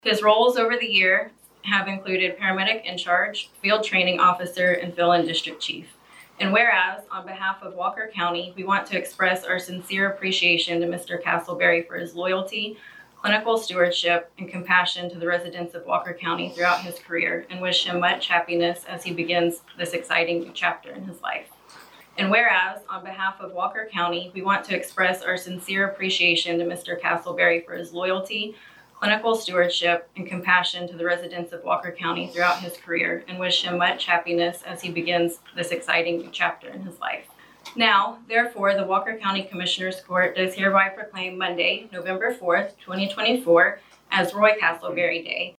His roles over the year have included paramedic in charge, field training officer, and fill-in district chief. And whereas, on behalf of Walker County, we want to express our sincere appreciation to Mr. Castleberry for his loyalty, clinical stewardship, and compassion to the residents of Walker County throughout his career, and wish him much happiness as he begins this exciting new chapter in his life. And whereas, on behalf of Walker County, we want to express our sincere appreciation to Mr. Castleberry for his loyalty, clinical stewardship, and compassion to the residents of Walker County throughout his career, and wish him much happiness as he begins this exciting new chapter in his life. Now, therefore, the Walker County Commissioners Court does hereby proclaim Monday, November 4th, 2024, as Roy Castleberry Day,